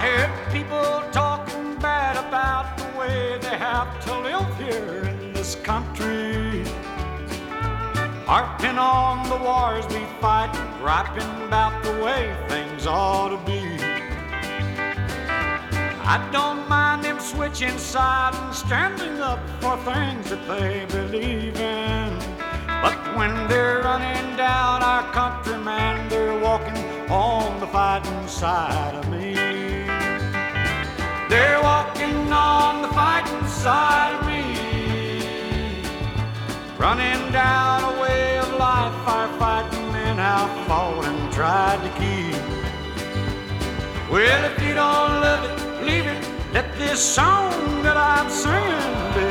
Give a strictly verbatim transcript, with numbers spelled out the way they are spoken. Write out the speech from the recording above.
hear people talking bad about the way they have to live here in this country, harping on the wars we fight, griping about the way things ought to be. I don't mind them switching sides and standing up for things that they believe in, but when they're running down our country, man, they're walking on the fighting side of me. They're walking on the fighting side of me, running down a way of life our fighting men have fought and tried to keep. Well, if you don't love it, leave it. Let this song that I'm singing